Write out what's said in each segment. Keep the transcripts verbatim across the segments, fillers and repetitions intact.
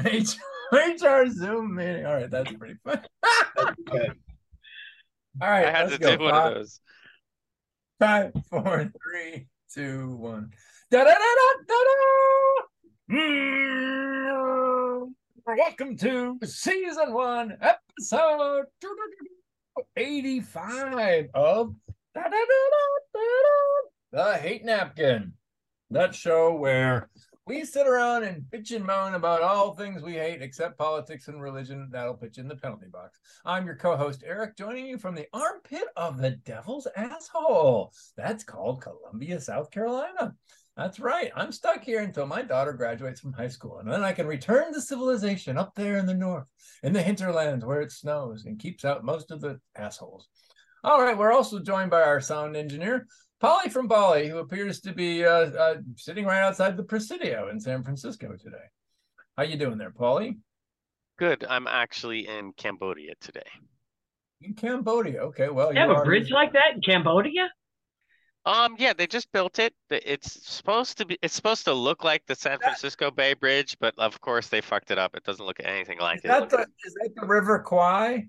H R Zoom meeting. All right, that's pretty fun. Okay. All I right, had let's to do go. one of Five, those. five, four, three, two, one. Da da da da da da. Mm. Welcome to season one, episode eighty-five of da, da, da, da, da, The Hate Napkin. That show where we sit around and bitch and moan about all things we hate except politics and religion. That'll pitch in the penalty box. I'm your co-host, Eric, joining you from the armpit of the devil's asshole. That's called Columbia, South Carolina. That's right. I'm stuck here until my daughter graduates from high school, and then I can return to civilization up there in the north, in the hinterlands where it snows and keeps out most of the assholes. All right, we're also joined by our sound engineer, Polly from Bali, who appears to be uh, uh, sitting right outside the Presidio in San Francisco today. How you doing there, Polly? Good. I'm actually in Cambodia today. In Cambodia. Okay, well, You you have a are bridge like that in Cambodia? Um, yeah, they just built it. It's supposed to be, it's supposed to look like the San Francisco Bay Bridge, but of course they fucked it up. It doesn't look anything like is it. that the, is that the River Kwai?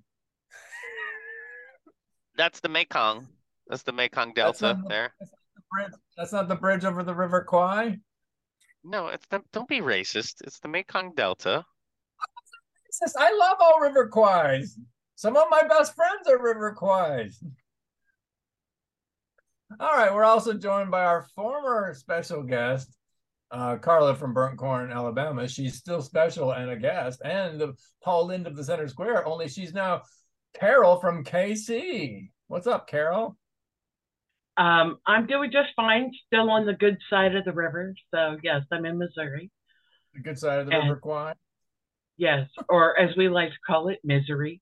That's the Mekong. That's the Mekong That's Delta not the, there. that's not the bridge. That's not the bridge over the River Kwai. No, it's the, don't be racist. It's the Mekong Delta. I love all River Kwais. Some of my best friends are River Kwais. All right, we're also joined by our former special guest, uh, Carla from Burnt Corn, Alabama. She's still special and a guest, and the Paul Lind of the Center Square, only she's now Carol from K C. What's up, Carol? Um, I'm doing just fine, still on the good side of the river. So, yes, I'm in Missouri. The good side of the and, River Kwai? Yes, or as we like to call it, misery.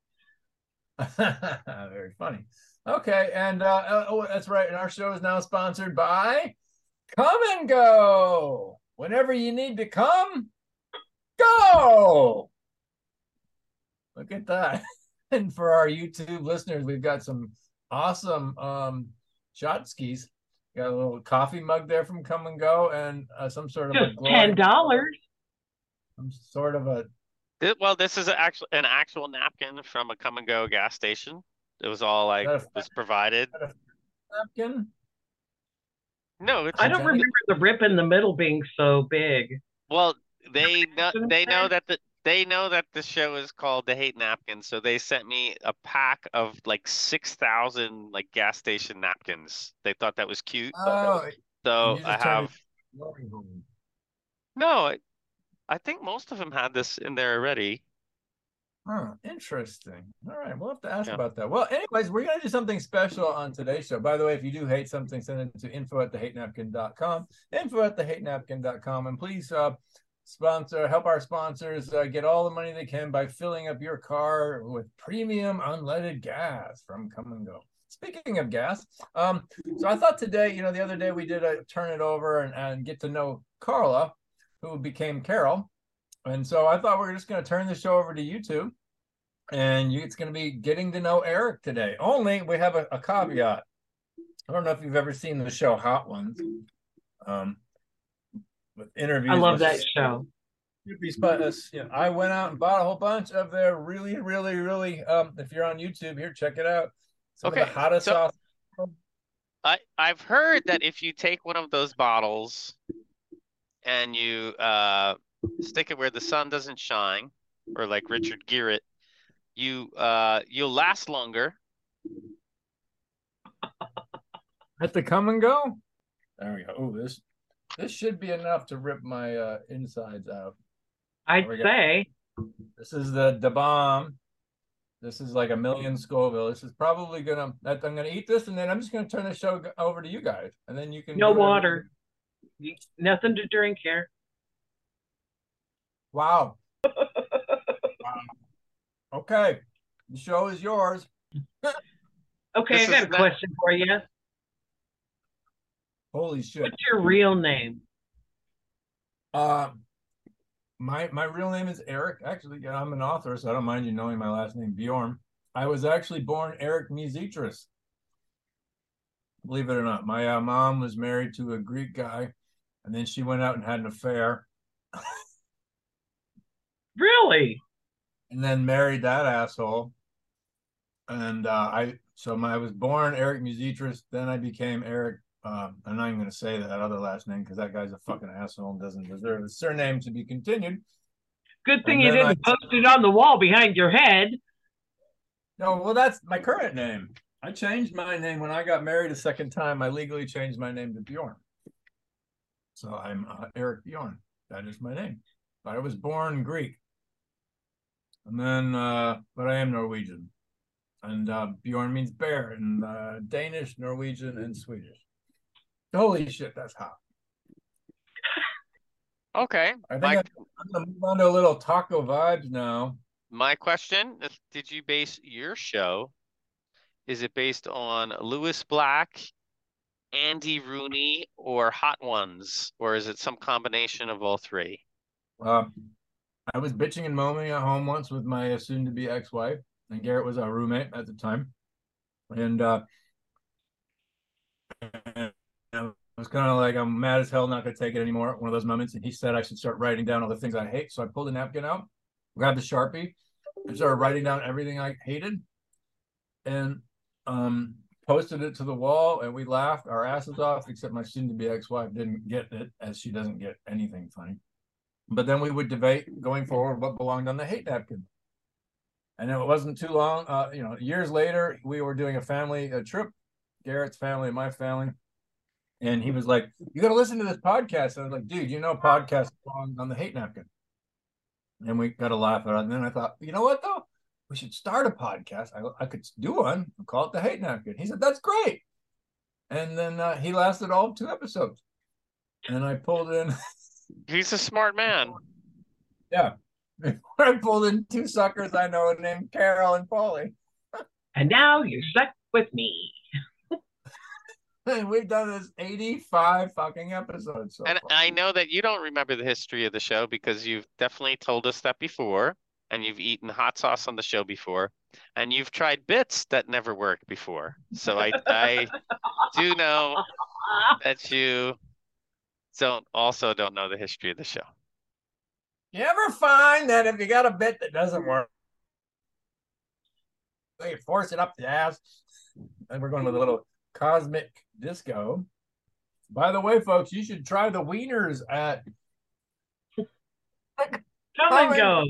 Very funny. Okay, and uh, oh, that's right. And our show is now sponsored by Come and Go. Whenever you need to come, go. Look at that. And for our YouTube listeners, we've got some awesome um, shot skis. Got a little coffee mug there from Come and Go, and uh, some sort of Just a ten dollars. Some sort of a. It, well, this is actual an actual napkin from a Come and Go gas station. It was all like a, was provided. Napkin? No, it's I don't remember the rip in the middle being so big. Well, they know they know that the they know that the show is called The Hate Napkin, so they sent me a pack of like six thousand like gas station napkins. They thought that was cute. Oh, so I have. No, I, I think most of them had this in there already. Huh, interesting. All right, we'll have to ask Yeah. about that. Well, anyways, we're going to do something special on today's show. By the way, if you do hate something, send it to info at the hate napkin dot com, info at the hate napkin dot com, and please uh, sponsor, help our sponsors uh, get all the money they can by filling up your car with premium unleaded gas from Come and Go. Speaking of gas, um, so I thought today, you know, the other day we did a turn it over and, and get to know Carla, who became Carol. And so I thought we were just going to turn the show over to YouTube, and you, it's going to be getting to know Eric today. Only we have a, a caveat. I don't know if you've ever seen the show Hot Ones, um, with interviews. I love with, that show. You know, I went out and bought a whole bunch of their really, really, really. Um, if you're on YouTube, here, check it out. Some Okay, of the hottest so sauce. I I've heard that if you take one of those bottles and you uh stick it where the sun doesn't shine, or like Richard Gere, you uh you'll last longer. At the Come and Go. There we go. Oh, this this should be enough to rip my uh, insides out. I'd say. This is the Da Bomb. This is like a million Scoville. This is probably gonna. I'm gonna eat this, and then I'm just gonna turn the show over to you guys, and then you can. No water. Nothing to drink here. Wow. Wow. Okay, the show is yours. Okay, this I got a not... question for you. Holy shit! What's your real name? Uh, my my real name is Eric. Actually, I'm an author, so I don't mind you knowing my last name, Bjorn. I was actually born Eric Mizitris. Believe it or not, my uh, mom was married to a Greek guy, and then she went out and had an affair. Really? Really? and then married that asshole. And uh, I so my, I was born Eric Musitris. Then I became Eric. Uh, I'm not even going to say that other last name because that guy's a fucking asshole and doesn't deserve his surname to be continued. Good thing And you then I didn't post it on the wall behind your head. no, well that's my current name. I changed my name when I got married a second time. I legally changed my name to Bjorn. So I'm uh, Eric Bjorn. That is my name. But I was born Greek. And then, uh, but I am Norwegian. And uh, Bjorn means bear in uh, Danish, Norwegian, and Swedish. Holy shit, that's hot. Okay. I think My, I'm, I'm going to move on to a little taco vibes now. my question, did you base your show, is it based on Lewis Black, Andy Rooney, or Hot Ones? Or is it some combination of all three? Uh, I was bitching and moaning at home once with my soon-to-be ex-wife, and Garrett was our roommate at the time. And uh, I was kind of like, I'm mad as hell, not going to take it anymore. One of those moments. And he said I should start writing down all the things I hate. So I pulled a napkin out, grabbed a Sharpie, and started writing down everything I hated. And um, posted it to the wall, and we laughed our asses off, except my soon-to-be ex-wife didn't get it, as she doesn't get anything funny. But then we would debate going forward what belonged on the hate napkin. And it wasn't too long, uh, you know, years later, we were doing a family a trip, Garrett's family and my family. And he was like, you got to listen to this podcast. And I was like, dude, you know, podcasts belong on the hate napkin. And we got to laugh at it. And then I thought, you know what, though? We should start a podcast. I, I could do one and call it the hate napkin. He said, that's great. And then uh, he lasted all of two episodes. And I pulled in. He's a smart man. Yeah. I pulled in two suckers I know named Carol and Paulie. And now you're stuck with me. And we've done this eighty-five fucking episodes. So And far. I know that you don't remember the history of the show because you've definitely told us that before, and you've eaten hot sauce on the show before, and you've tried bits that never worked before. So I I do know that you don't also don't know the history of the show. You ever find that if you got a bit that doesn't work, you force it up the ass? And we're going with a little cosmic disco. By the way, folks, you should try the wieners at Come and go.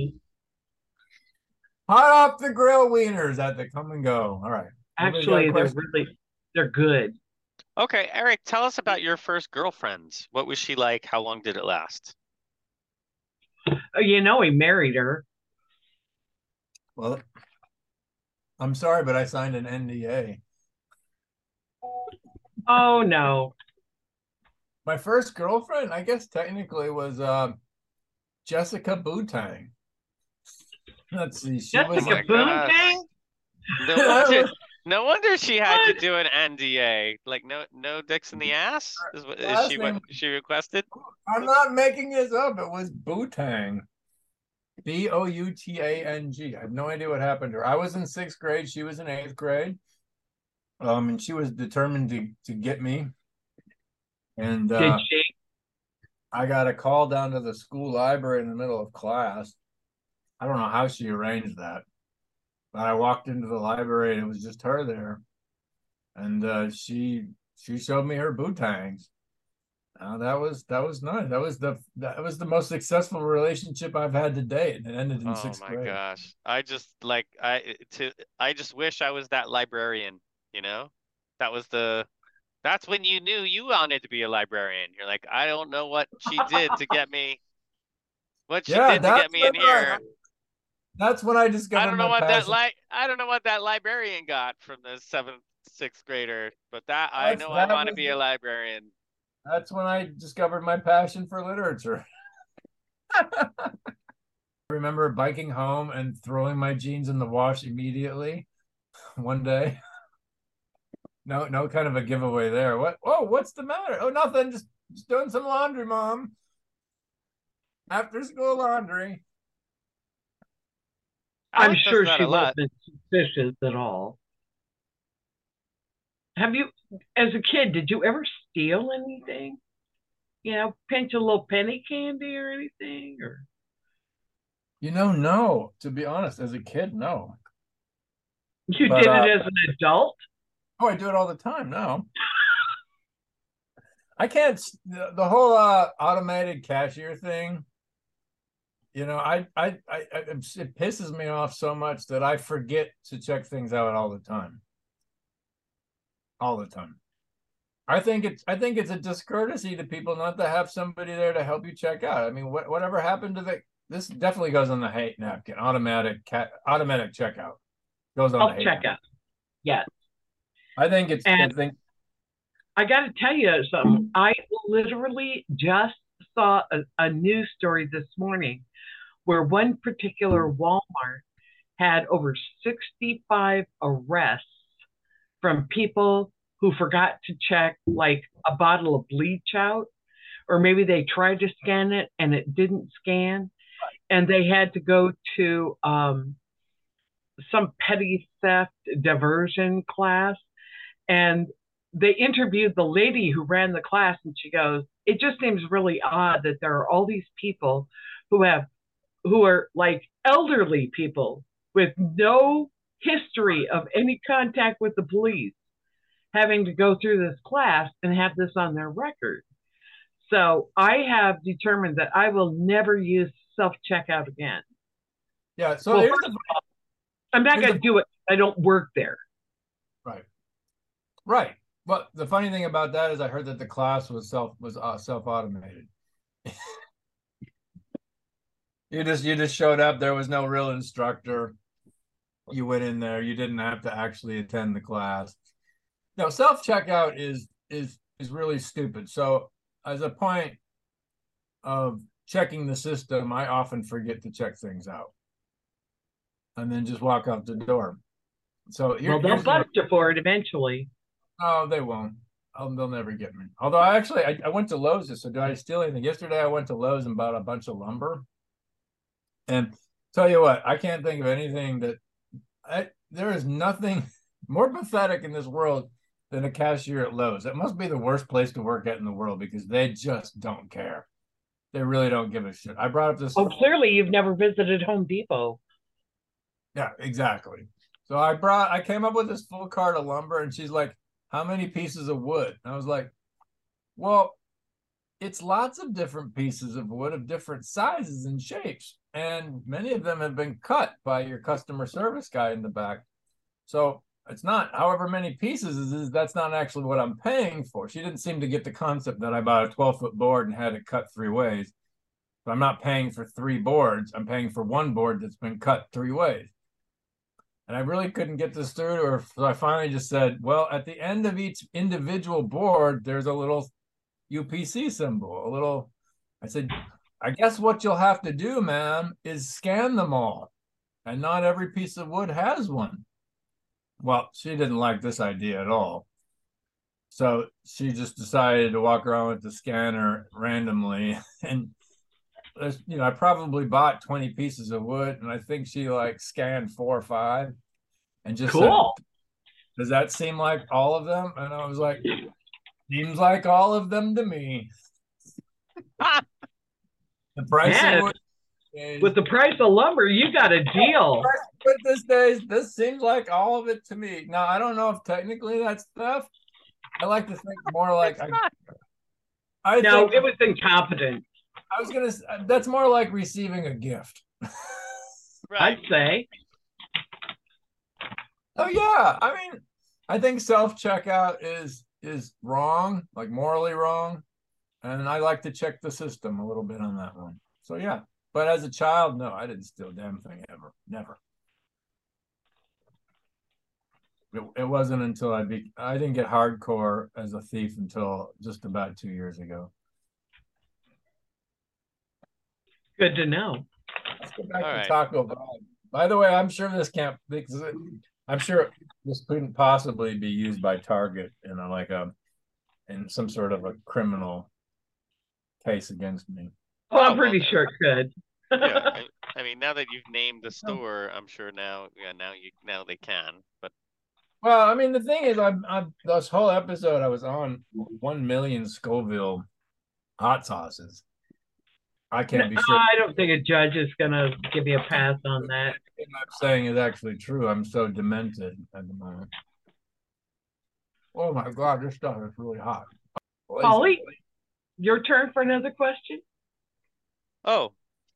Hot off the grill wieners at the Come and Go. All right. Actually, they're really, they're good. Okay, Eric, tell us about your first girlfriend. What was she like? How long did it last? Oh, you know, he married her. Well, I'm sorry, but I signed an N D A. Oh, no. My first girlfriend, I guess technically, was uh, Jessica Bootang. Let's see. She Jessica was my Bootang? No wonder, no wonder she had to do an N D A. Like no no dicks in the ass? Is, what- is Last she name- what she requested? I'm not making this up. It was Bootang. B O U T A N G. I have no idea what happened to her. I was in sixth grade. She was in eighth grade. Um, and she was determined to, to get me. And uh, Did she? I got a call down to the school library in the middle of class. I don't know how she arranged that. But I walked into the library and it was just her there. And uh, she she showed me her bootangs. Uh, that was that was nice. That was the that was the most successful relationship I've had to date. And it ended in Oh sixth my grade. gosh. I just like I to I just wish I was that librarian, you know? That was the that's when you knew you wanted to be a librarian. You're like, I don't know what she did to get me what she Yeah, did to that's get me in when I- here. That's when I discovered I don't know my what that passion. li I don't know what that librarian got from the seventh, sixth grader, but that I That's- know I that want to was be the- a librarian. That's when I discovered my passion for literature. I remember biking home and throwing my jeans in the wash immediately one day. No, no kind of a giveaway there. What? Oh, what's the matter? Oh, nothing. Just, just doing some laundry, Mom. After school laundry. I'm Alex does sure that she a lot. wasn't suspicious at all. Have you, as a kid, did you ever steal anything? You know, pinch a little penny candy or anything? Or You know, no. To be honest, as a kid, no. You But did uh, it as an adult? oh, I do it all the time now. I can't the, the whole uh, automated cashier thing. You know, I, I, I, I, it pisses me off so much that I forget to check things out all the time. All the time. I think it's, I think it's a discourtesy to people not to have somebody there to help you check out. I mean, what, whatever happened to the? This definitely goes on the hate napkin. Automatic cat, automatic checkout goes on the Self hate napkin. checkout. Yes. I think it's. I And think I got to tell you something. I literally just saw a, a news story this morning where one particular Walmart had over sixty-five arrests from people who forgot to check like a bottle of bleach out, or maybe they tried to scan it and it didn't scan, and they had to go to um, some petty theft diversion class. And they interviewed the lady who ran the class, and she goes, it just seems really odd that there are all these people who have who are like elderly people with no history of any contact with the police having to go through this class and have this on their record. So I have determined that I will never use self checkout again. yeah. So Well, here's first the of all, I'm not here's going the to do it. I don't work there. right. Right. But the funny thing about that is I heard that the class was self was uh, self automated. You just you just showed up. There was no real instructor. You went in there. You didn't have to actually attend the class. No, self checkout is is is really stupid. So as a point of checking the system, I often forget to check things out, and then just walk out the door. So here, Well, they'll here's the bust you for it eventually. oh, they won't. Um, they'll never get me. Although I actually I, I went to Lowe's. So did I steal anything? Yesterday I went to Lowe's and bought a bunch of lumber. And tell you what, I can't think of anything that I there is nothing more pathetic in this world than a cashier at Lowe's. It must be the worst place to work at in the world because they just don't care. They really don't give a shit. I brought up this. Oh, clearly you've never visited Home Depot. Yeah, exactly. So I brought I came up with this full cart of lumber and she's like, how many pieces of wood? And I was like, well, it's lots of different pieces of wood of different sizes and shapes. And many of them have been cut by your customer service guy in the back. So it's not however many pieces is, is that's not actually what I'm paying for. She didn't seem to get the concept that I bought a twelve foot board and had it cut three ways. But I'm not paying for three boards. I'm paying for one board that's been cut three ways. And I really couldn't get this through to her. So I finally just said, well, at the end of each individual board, there's a little U P C symbol, a little, I said, I guess what you'll have to do, ma'am, is scan them all. And not every piece of wood has one. Well, she didn't like this idea at all. So she just decided to walk around with the scanner randomly. And there's, you know, I probably bought twenty pieces of wood, and I think she like scanned four or five and just Cool. said, does that seem like all of them? And I was like, seems like all of them to me. The price Yeah, of wood is, with the price of lumber, you got a deal. but this days, this seems like all of it to me. Now I don't know if technically that's theft. I like to think more like I, I No, think it was incompetent, I was gonna. That's more like receiving a gift. Right. I'd say. Oh yeah, I mean, I think self checkout is is wrong, like morally wrong, and I like to check the system a little bit on that one. So yeah, but as a child, no, I didn't steal a damn thing ever, never. It, it wasn't until I be I didn't get hardcore as a thief until just about two years ago. Good to know. Let's go back All to right. Taco Bell. By the way, I'm sure this can't because I'm sure this couldn't possibly be used by Target in a, like a in some sort of a criminal case against me. Well, Oh, I'm pretty well, sure it could. Yeah, I, I mean, now that you've named the store, I'm sure now, yeah, now you now they can. But Well, I mean, the thing is, I, I this whole episode I was on one million Scoville hot sauces, I can't be sure. I don't think a judge is going to give you a pass on that. What I'm saying is actually true. I'm so demented at the moment. Oh my God, this stuff is really hot. Paulie, your turn for another question. Oh.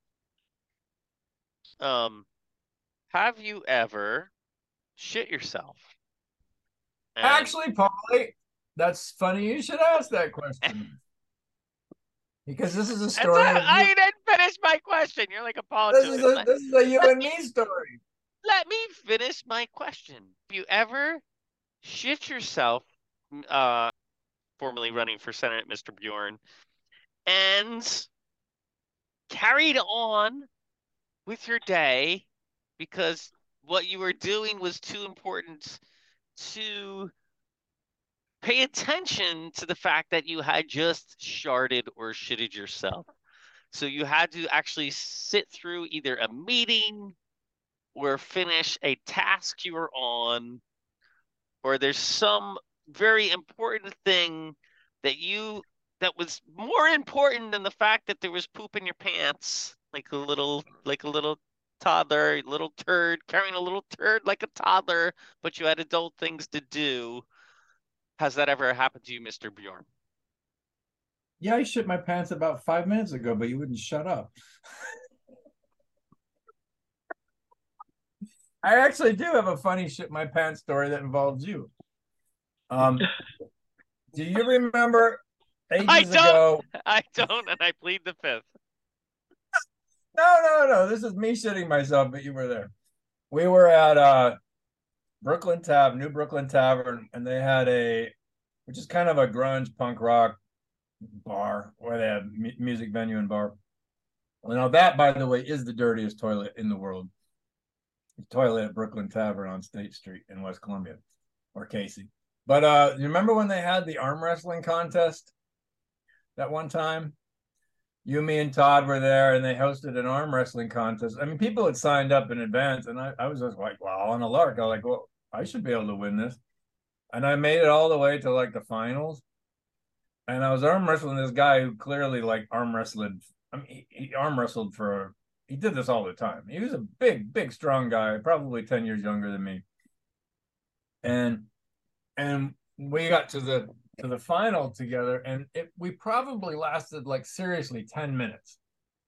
Um, have you ever shit yourself? And... Actually, Paulie, that's funny you should ask that question. Because this is a story. I, of I you. didn't finish my question. You're like a politician. This is a, this is a you and me story. Let me finish my question. Have you ever shit yourself, uh, formerly running for Senate, Mister Bjorn, and carried on with your day because what you were doing was too important to pay attention to the fact that you had just sharted or shitted yourself? So you had to actually sit through either a meeting or finish a task you were on, or there's some very important thing that you that was more important than the fact that there was poop in your pants, like a little like a little toddler, little turd, carrying a little turd like a toddler, but you had adult things to do. Has that ever happened to you, Mister Bjorn? Yeah, I shit my pants about five minutes ago, but you wouldn't shut up. I actually do have a funny shit my pants story that involves you. Um, do you remember ages I don't, ago? I don't, and I plead the fifth. No, no, no. This is me shitting myself, but you were there. We were at uh, Brooklyn Tab, New Brooklyn Tavern, and they had a, which is kind of a grunge punk rock bar where they have m- music venue and bar. Well, now that, by the way, is the dirtiest toilet in the world. The toilet at Brooklyn Tavern on State Street in West Columbia, or Casey. But uh, you remember when they had the arm wrestling contest that one time? You, me, and Todd were there, and they hosted an arm wrestling contest. I mean, people had signed up in advance, and I, I was just like, wow, on a lark. I was like, well, I should be able to win this. And I made it all the way to like the finals. And I was arm wrestling this guy who clearly like arm wrestled. I mean, he, he arm wrestled for, he did this all the time. He was a big, big, strong guy, probably ten years younger than me. And, and we got to the, to the final together, and it we probably lasted like seriously ten minutes.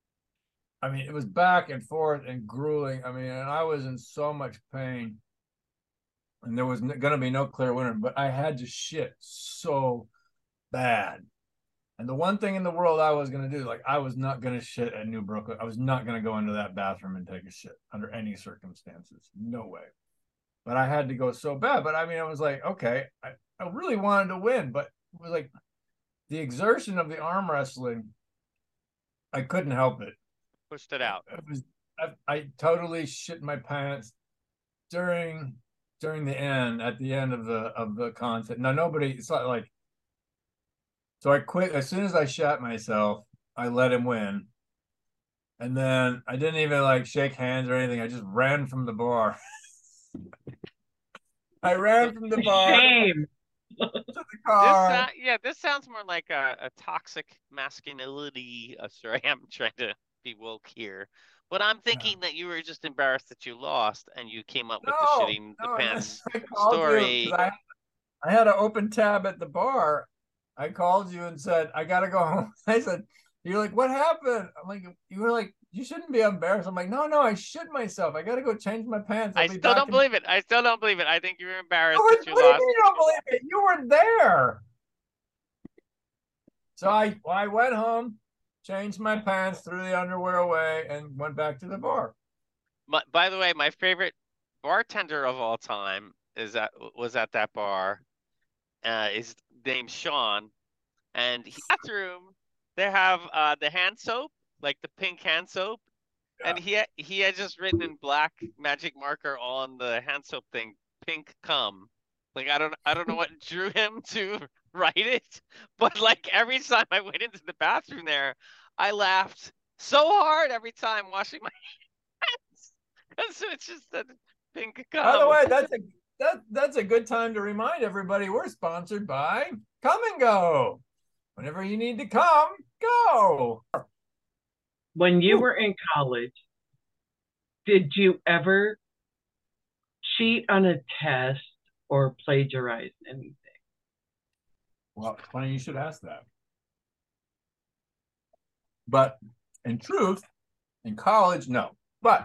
I mean, it was back and forth and grueling. I mean, and I was in so much pain, and there was going to be no clear winner, but I had to shit so bad. And the one thing in the world I was going to do, like, I was not going to shit at New Brooklyn. I was not going to go into that bathroom and take a shit under any circumstances. No way. But I had to go so bad. But I mean, I was like, okay, I, I really wanted to win, but it was like the exertion of the arm wrestling, I couldn't help it. Pushed it out. It was, I, I totally shit my pants during during the end, at the end of the of the contest. Now nobody, it's not like, so I quit as soon as I shot myself. I let him win, and then I didn't even like shake hands or anything. I just ran from the bar. I ran from the bar. Shame. To the car. This, uh, yeah, this sounds more like a, a toxic masculinity. Uh, sorry, I'm trying to be woke here, but I'm thinking yeah. that you were just embarrassed that you lost, and you came up with no, the shitting the no, pants story. I, I had an open tab at the bar. I called you and said, I gotta go home. I said, you're like, what happened? I'm like, you were like, you shouldn't be embarrassed. I'm like, no, no, I shit myself. I gotta go change my pants. I'll I still don't in... believe it. I still don't believe it. I think you were embarrassed you were, that you what lost. Do you, mean you don't believe it? You were there. So I, I went home, changed my pants, threw the underwear away, and went back to the bar. My, by the way, my favorite bartender of all time is that was at that bar. Uh, is named Sean, and he, bathroom they have uh the hand soap, like the pink hand soap, yeah. And he had, he had just written in black magic marker on the hand soap thing, pink cum. Like I don't I don't know what drew him to write it, but like every time I went into the bathroom there, I laughed so hard every time washing my hands because it's just a pink cum. By the way, that's a That that's a good time to remind everybody we're sponsored by Come and Go. Whenever you need to come, go. when you Ooh. were in college, did you ever cheat on a test or plagiarize anything? Well, it's funny you should ask that. But in truth, in college, no. But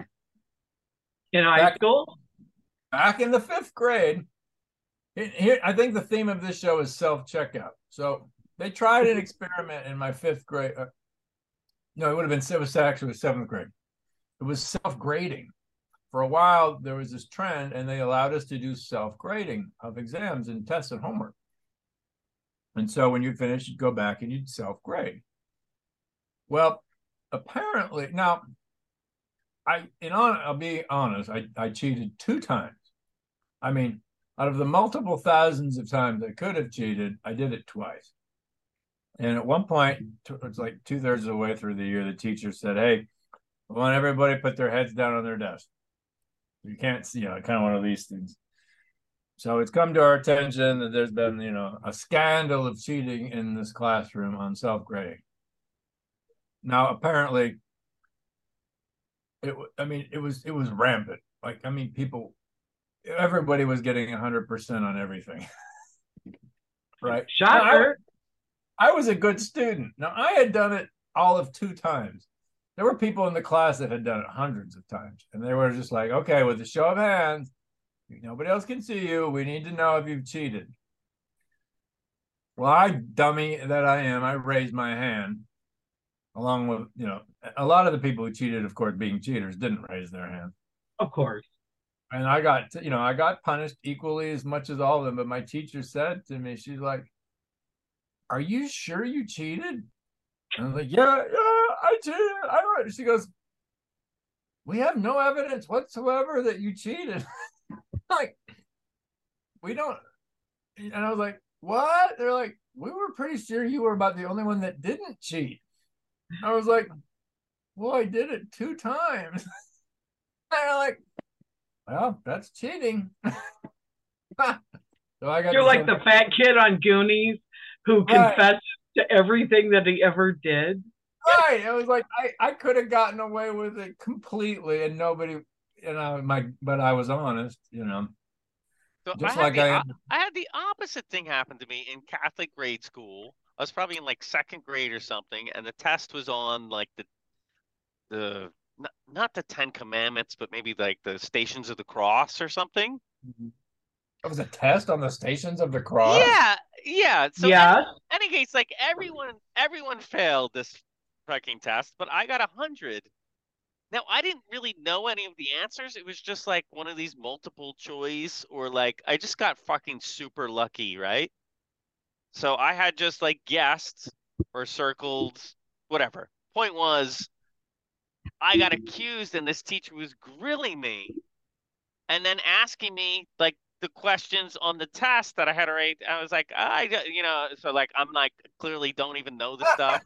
In high back, school? back in the fifth grade, here I think the theme of this show is self-checkout. So they tried an experiment in my fifth grade. Uh, no, it would have been, it was actually seventh grade. It was self-grading. For a while, there was this trend, and they allowed us to do self-grading of exams and tests and homework. And so when you finish, you'd go back and you'd self-grade. Well, apparently, now, I in on I'll be honest, I, I cheated two times. I mean, out of the multiple thousands of times I could have cheated, I did it twice. And at one point, it's like two thirds of the way through the year, the teacher said, "Hey, I want everybody to put their heads down on their desk. You can't see, you know, kind of one of these things." So it's come to our attention that there's been, you know, a scandal of cheating in this classroom on self-grading. Now, apparently, it, I mean, it was, it was rampant. Like, I mean, people, everybody was getting a hundred percent on everything. Right. Shocker. I, I was a good student. Now, I had done it all of two times. There were people in the class that had done it hundreds of times. And they were just like, okay, with a show of hands, nobody else can see you. We need to know if you've cheated. Well, I, dummy that I am, I raised my hand, along with, you know, a lot of the people who cheated, of course, being cheaters, didn't raise their hand. Of course. And I got, you know, I got punished equally as much as all of them. But my teacher said to me, she's like, "Are you sure you cheated?" And I was like, yeah, yeah, I cheated. I don't. She goes, "We have no evidence whatsoever that you cheated." Like, we don't. And I was like, "What?" They're like, "We were pretty sure you were about the only one that didn't cheat." I was like, "Well, I did it two times." They're like, "Well, that's cheating." So I got You're like the fat kid on Goonies who Right. confessed to everything that he ever did. Right. It was like I, I could have gotten away with it completely and nobody, you know, my but I was honest, you know. So I Just had like the I o- am. I had the opposite thing happen to me in Catholic grade school. I was probably in like second grade or something, and the test was on like the the not, not the Ten Commandments, but maybe like the Stations of the Cross or something. That was a test on the Stations of the Cross. Yeah, yeah. So Yeah. any, any case, like everyone everyone failed this fucking test, but I got a hundred. Now I didn't really know any of the answers. It was just like one of these multiple choice, or like I just got fucking super lucky, right? So I had just like guessed or circled whatever. Point was, I got accused, and this teacher was grilling me and then asking me like the questions on the test that I had already. I was like, I, you know, so like I'm like clearly don't even know the stuff.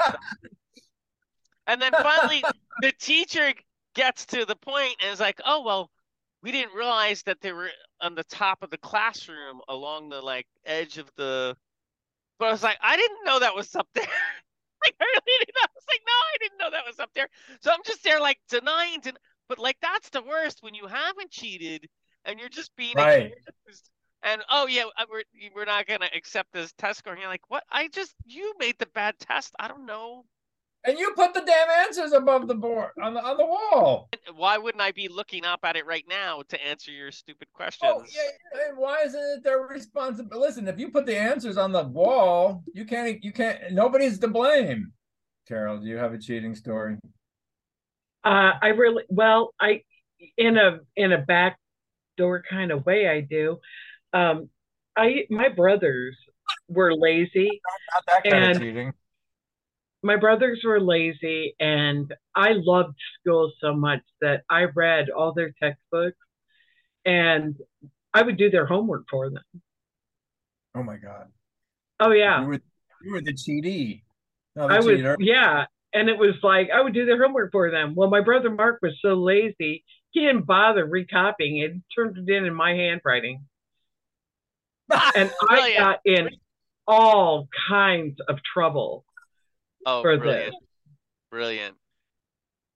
And then finally, the teacher gets to the point and is like, "Oh well, we didn't realize that they were on the top of the classroom along the like edge of the." But I was like, I didn't know that was up there. Like I really didn't know. I was like, no, I didn't know that was up there. So I'm just there like denying, den- but like that's the worst when you haven't cheated and you're just being Right. accused. And oh yeah, uh, we're we're not gonna accept this test score. And you're like, what? I just you made the bad test. I don't know. And you put the damn answers above the board on the on the wall. Why wouldn't I be looking up at it right now to answer your stupid Oh, questions? yeah. And why isn't it their responsibility? Listen, if you put the answers on the wall, you can't you can't nobody's to blame. Carol, do you have a cheating story? Uh, I really well, I in a in a backdoor kind of way, I do. Um, I my brothers were lazy, Not that kind and of cheating. my brothers were lazy, and I loved school so much that I read all their textbooks, and I would do their homework for them. Oh my God. Oh yeah, You were you were the cheatee. No, the I was cheater. yeah, and it was like I would do their homework for them. Well, my brother Mark was so lazy, he didn't bother recopying it. He turned it in in my handwriting. And I Brilliant. got in all kinds of trouble Oh, for brilliant. this. Brilliant.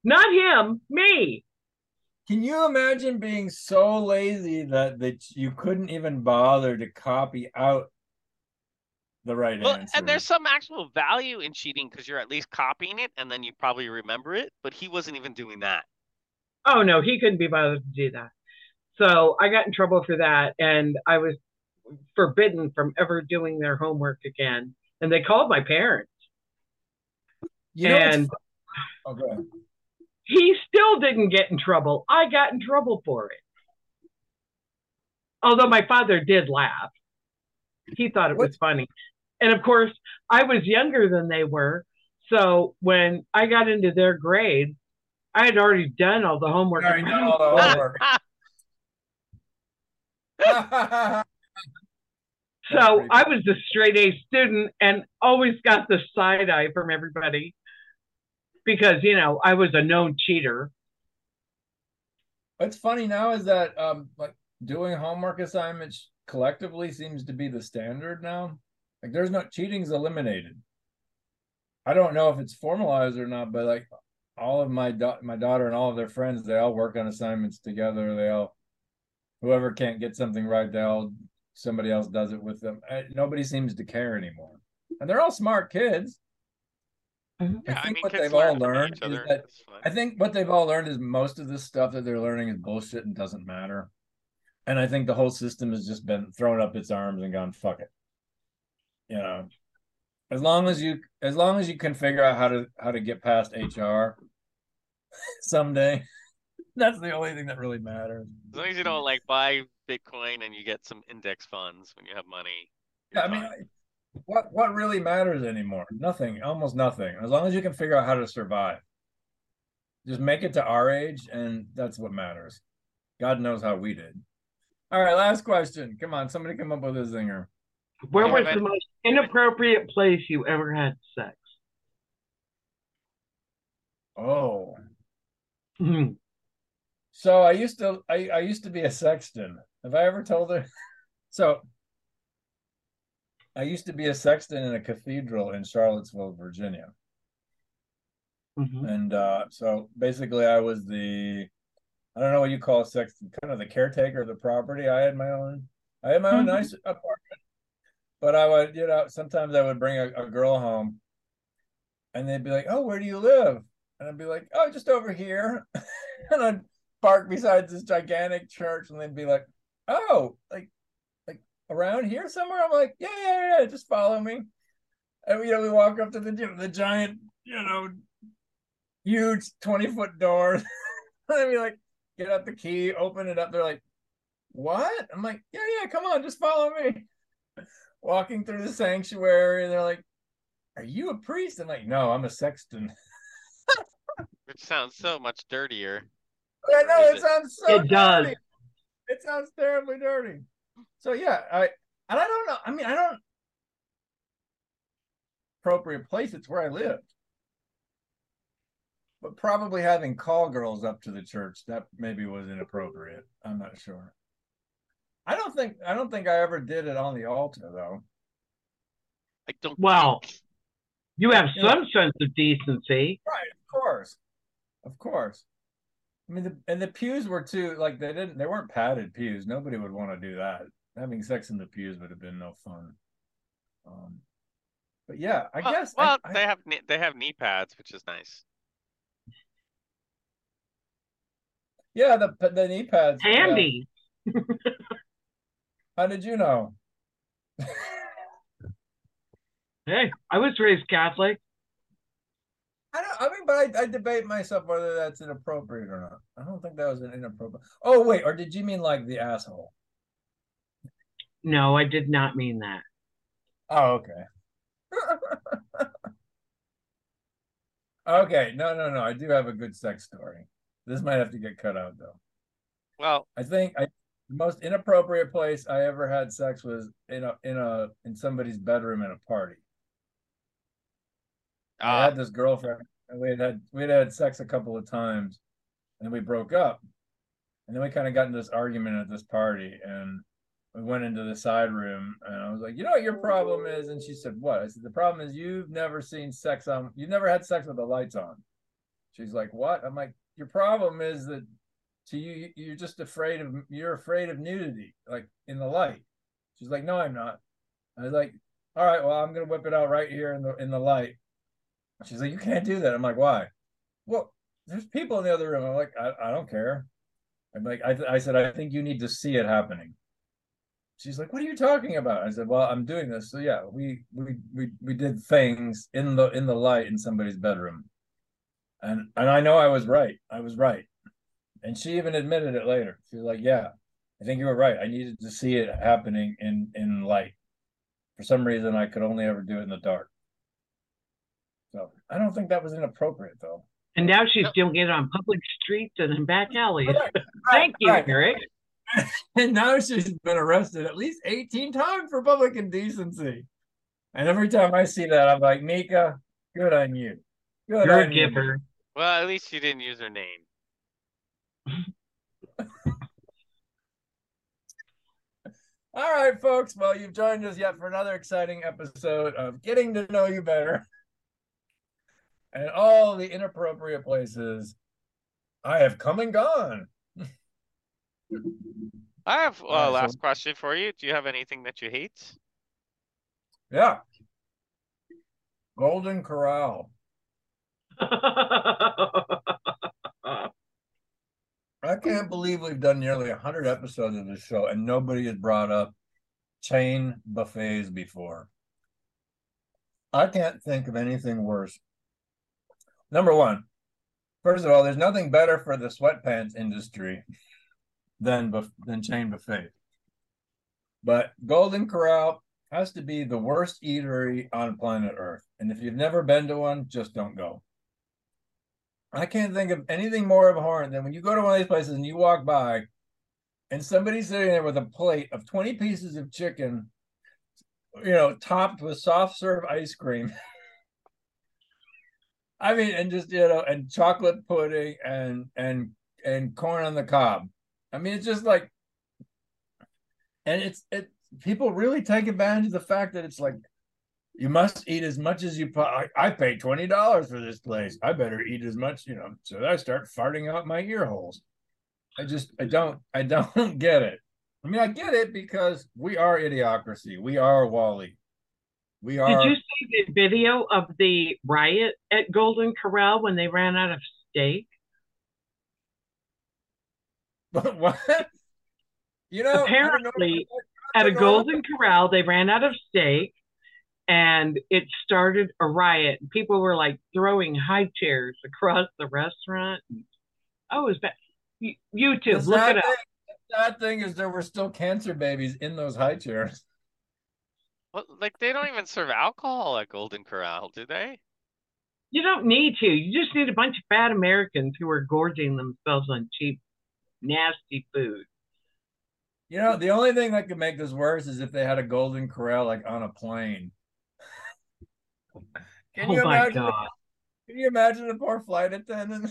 Not him, me. Can you imagine being so lazy that that you couldn't even bother to copy out the right Well, answer? and there's some actual value in cheating because you're at least copying it and then you probably remember it, but he wasn't even doing that. Oh no, he couldn't be bothered to do that. So I got in trouble for that, and I was forbidden from ever doing their homework again. And they called my parents. You know, and oh, go ahead. He still didn't get in trouble. I got in trouble for it. Although my father did laugh. He thought it What? was funny. And of course, I was younger than they were. So when I got into their grade, I had already done all the homework. Already done all the homework. So I was a straight A student and always got the side eye from everybody because, you know, I was a known cheater. What's funny now is that um, like doing homework assignments collectively seems to be the standard now. Like there's not cheating's eliminated. I don't know if it's formalized or not, but like all of my da- my daughter and all of their friends, they all work on assignments together. They all, whoever can't get something right, they all somebody else does it with them. I, nobody seems to care anymore, and they're all smart kids. Yeah, I I think mean, what kids they've learn all from learned each is other. that It's fine. I think what they've all learned is most of the stuff that they're learning is bullshit and doesn't matter. And I think the whole system has just been thrown up its arms and gone, fuck it. You know, as long as you as long as you can figure out how to how to get past H R someday, that's the only thing that really matters. As long as you don't like buy Bitcoin and you get some index funds when you have money. Yeah, I mean, what what really matters anymore? Nothing, almost nothing. As long as you can figure out how to survive. Just make it to our age, and that's what matters. God knows how we did. All right, last question. Come on, somebody come up with a zinger. Where was Yeah, the most inappropriate place you ever had sex? Oh. So I used to I, I used to be a sexton. Have I ever told her? So I used to be a sexton in a cathedral in Charlottesville, Virginia. Mm-hmm. And uh, so basically I was the, I don't know what you call a sexton, kind of the caretaker of the property. I had my own, I had my own Mm-hmm. nice apartment. But I would, you know, sometimes I would bring a, a girl home and they'd be like, oh, where do you live? And I'd be like, oh, just over here. And I'd park beside this gigantic church and they'd be like, oh, like, like around here somewhere? I'm like, yeah, yeah, yeah, just follow me. And, you know, we walk up to the, you know, the giant, you know, huge twenty foot doors. And I'd be like, get out the key, open it up. They're like, what? I'm like, yeah, yeah, come on, just follow me. Walking through the sanctuary, and they're like, are you a priest? I'm like, no, I'm a sexton. which sounds so much dirtier. I know Or it is it? sounds so It does. dirty. It sounds terribly dirty. So yeah, I and I don't know. I mean, I don't appropriate place. It's where I lived. But probably having call girls up to the church, that maybe was inappropriate. I'm not sure. I don't think I don't think I ever did it on the altar though. I don't Well, think. you have Yeah. some sense of decency. Right, of course. Of course. I mean, the, and the pews were too, like they didn't, they weren't padded pews. Nobody would want to do that. Having sex in the pews would have been no fun. Um, but yeah, I Well, guess. well, I, I, they have knee, they have knee pads, which is nice. yeah, the the knee pads. Yeah. Handy. How did you know? Hey, I was raised Catholic. I don't. I mean, but I, I debate myself whether that's inappropriate or not. I don't think that was an inappropriate. Oh wait, or did you mean like the asshole? No, I did not mean that. Oh, okay. Okay, no, no, no. I do have a good sex story. This might have to get cut out though. Well, I think I the most inappropriate place I ever had sex was in a in a in somebody's bedroom at a party. I ah, had this girlfriend, and we had had we had had sex a couple of times, and we broke up, and then we kind of got into this argument at this party, and we went into the side room, and I was like, you know what your problem is? And she said, what? I said, the problem is you've never seen sex on, you've never had sex with the lights on. She's like, what? I'm like, your problem is that to you, you're just afraid of, you're afraid of nudity, like in the light. She's like, no, I'm not. I was like, all right, well, I'm gonna whip it out right here in the in the light. She's like, you can't do that. I'm like, why? Well, there's people in the other room. I'm like, I, I don't care. I'm like, I, I said, I think you need to see it happening. She's like, what are you talking about? I said, well, I'm doing this. So yeah, we we we we did things in the in the light in somebody's bedroom. And and I know I was right. I was right. And she even admitted it later. She was like, yeah, I think you were right. I needed to see it happening in in light. For some reason, I could only ever do it in the dark. So I don't think that was inappropriate, though. And now she's No. doing it on public streets and in back alleys. Right, right, Thank you, right. Eric. And now she's been arrested at least eighteen times for public indecency. And every time I see that, I'm like, Mika, good on you. Good You're on a you. giver. Well, at least you didn't use her name. All right, folks. Well, you've joined us yet for another exciting episode of Getting to Know You Better and all the inappropriate places I have come and gone. I have a uh, right, last so- question for you. Do you have anything that you hate? Yeah. Golden Corral. I can't believe we've done nearly one hundred episodes of this show and nobody has brought up chain buffets before. I can't think of anything worse. Number one, first of all, there's nothing better for the sweatpants industry than, than chain buffet. But Golden Corral has to be the worst eatery on planet Earth. And if you've never been to one, just don't go. I can't think of anything more abhorrent than when you go to one of these places and you walk by and somebody's sitting there with a plate of twenty pieces of chicken, you know, topped with soft serve ice cream. I mean, and just, you know, and chocolate pudding and and and corn on the cob. I mean, it's just like, and it's it people really take advantage of the fact that it's like, you must eat as much as you. I, I paid twenty dollars for this place. I better eat as much, you know. So I start farting out my ear holes. I just, I don't, I don't get it. I mean, I get it because we are Idiocracy. We are Wall-E. We are. Did you see the video of the riot at Golden Corral when they ran out of steak? What? You know, apparently at a Golden Corral they ran out of steak. And it started a riot. People were like throwing high chairs across the restaurant. Oh, it was bad. YouTube, look it up. The sad thing is there were still cancer babies in those high chairs. Well, like they don't even serve alcohol at Golden Corral, do they? You don't need to. You just need a bunch of fat Americans who are gorging themselves on cheap, nasty food. You know, the only thing that could make this worse is if they had a Golden Corral like on a plane. Can you oh my imagine? God. The, can you imagine the poor flight attendant?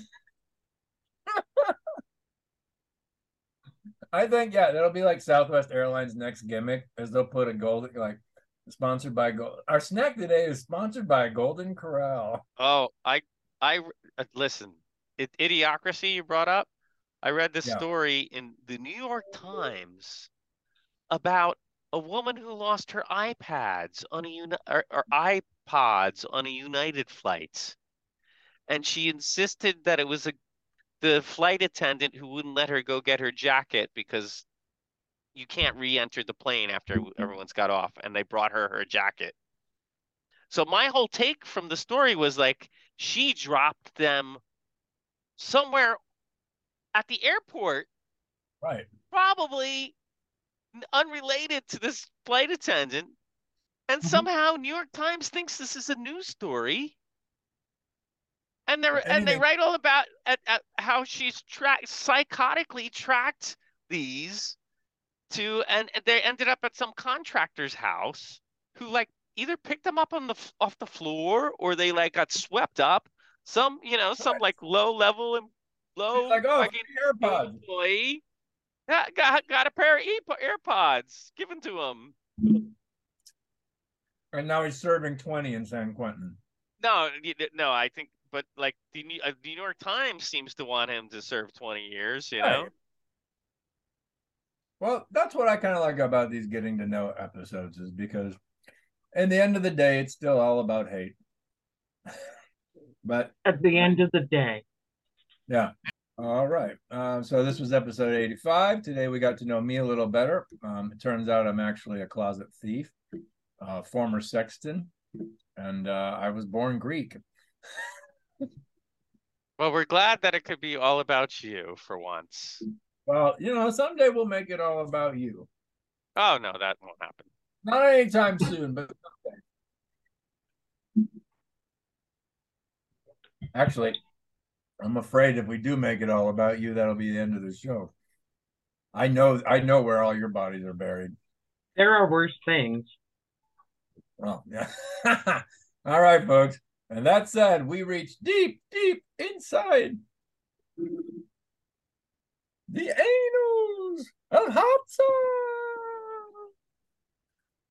I think yeah, that'll be like Southwest Airlines' next gimmick, is they'll put a golden like sponsored by Gold. Our snack today is sponsored by Golden Corral. Oh, I I uh, listen. It, Idiocracy you brought up. I read this Yeah. story in the New York Times about a woman who lost her iPads on a uni- or, or iPods on a United flight, and she insisted that it was a the flight attendant who wouldn't let her go get her jacket because you can't re-enter the plane after everyone's got off, and they brought her her jacket. So my whole take from the story was like she dropped them somewhere at the airport, Right. probably unrelated to this flight attendant, and Mhm. somehow New York Times thinks this is a news story, and they're and they Anything- write all about at, at how she's tracked psychotically tracked these to, and they ended up at some contractor's house who like either picked them up on the off the floor or they like got swept up. Some, you know, some Right. like low level and low She's like, oh, fucking AirPods. employee got, got got a pair of AirPods given to him. And now he's serving twenty in San Quentin. No, y- no, I think but like the New, uh, the New York Times seems to want him to serve twenty years. You Right. know. Well, that's what I kind of like about these getting to know episodes, is because in the end of the day, it's still all about hate. But At the end of the day. yeah. All right. Uh, so this was episode eighty-five. Today we got to know me a little better. Um, it turns out I'm actually a closet thief, uh, former sexton, and uh, I was born Greek. Well, we're glad that it could be all about you for once. Well, you know, someday we'll make it all about you. Oh no, that won't happen. Not anytime soon, but someday. Actually, I'm afraid if we do make it all about you, that'll be the end of the show. I know, I know where all your bodies are buried. There are worse things. Oh, yeah. All right, folks. And that said, we reach deep, deep inside the annals of hot sauce.